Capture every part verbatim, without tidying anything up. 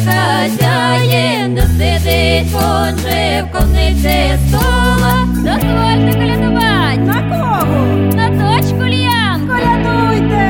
хазяїн, де сидить он же в конниці стола. Дозвольте колядувати. На кого? На дочку Лянку. Колядуйте!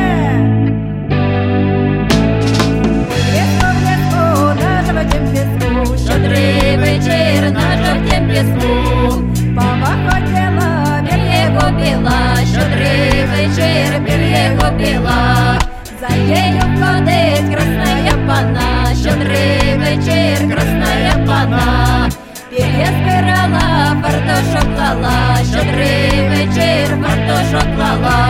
Леско в леску, на жовтім піску, Щодрий вечір на жовтім піску. баба хотіла Бір'єго біла, щодрий вечір, бір'єго біла. За нею ходить красная пана, щодрий вечір, красная пана. Пір'є збирала, фартошок клала, щодрий вечір, фартошок клала.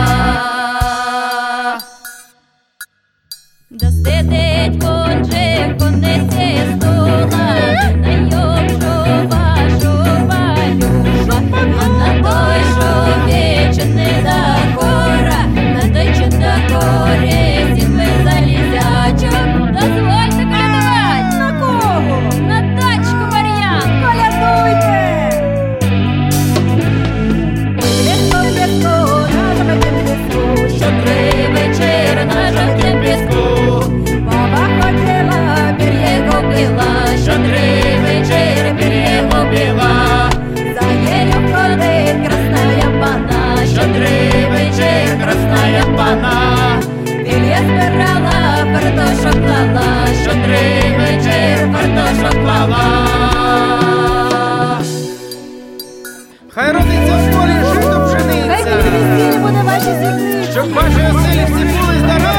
Досидить он же в конниці стола, на йому жова, жова, люша, а на той жові чи не до кора, на той чи до корі сіли залізячок. Дозвольте колядувати. на кого? На дочку Мар'янку. Колядуйте! Леско в леску, на жовтім піску, Щодрий вечір на жовтім піску. баба хотіла Бір'єго біла, щодрий вечір, бір'єго біла. За нею ходить красная пана, щодрий вечір, красная пана. Бір'є збирала, фартошок клала, щодрий вечір, фартошок клала. Хай родиться в полі жито Хай пшениця, тільки весілля буде ваші світлиці. щоб ваші оселі всі були здорові.